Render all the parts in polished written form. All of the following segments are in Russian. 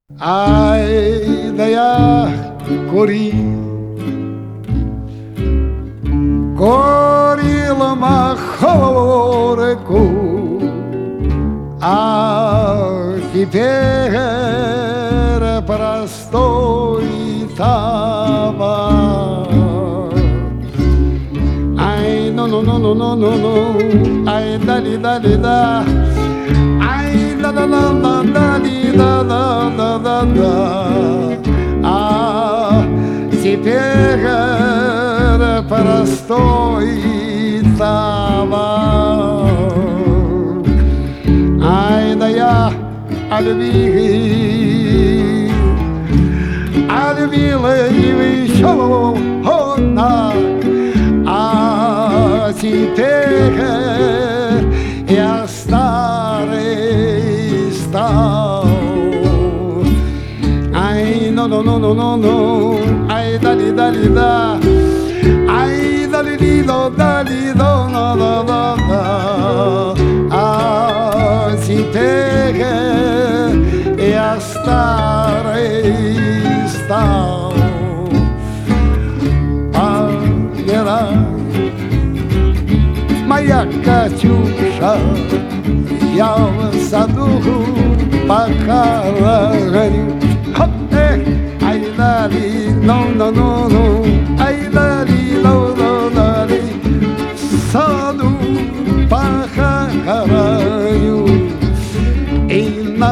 Ай, да я курил махорку, а теперь простой табак. Ай, ну, ай, дали-дали-да, ай, да-да-да-да-дали-да-да-да-да-да. А теперь простой табак. Ай, да я о любви еще одна, а теперь я старый стал. Ай, ну, ай, дали-дали-да, ай, дали-до-дали-до-на-да-да-да. А теперь я старый стал. Моя Катюша, я в саду пока горю. Хоп, эх, ай, дали, ну, ай, дали, дали, в саду пока горю. И на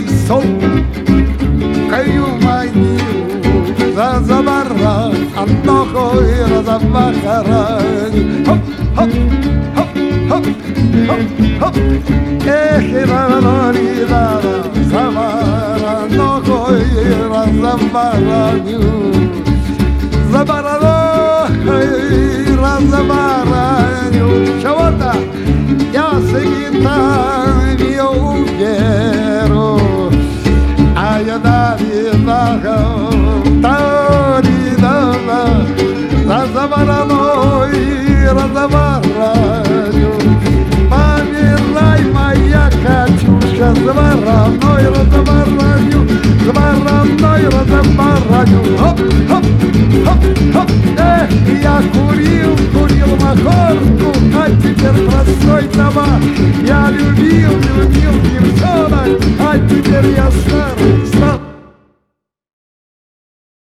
высокую могилу забора ногой разобахараю. Хоп, хоп, хоп, хоп, хоп, хоп. Эх, да-да-да-да, забора ногой разобараю. Разобараю. Чего-то я с гитарой уверу, а я разобараю. Помирай, моя Катюшка, с вороной разобараю, с вороной разобараю. Хоп, хоп, хоп, хоп. Эх, я курил махорку, а теперь простой табак. Я любил девчонок, а теперь я стар.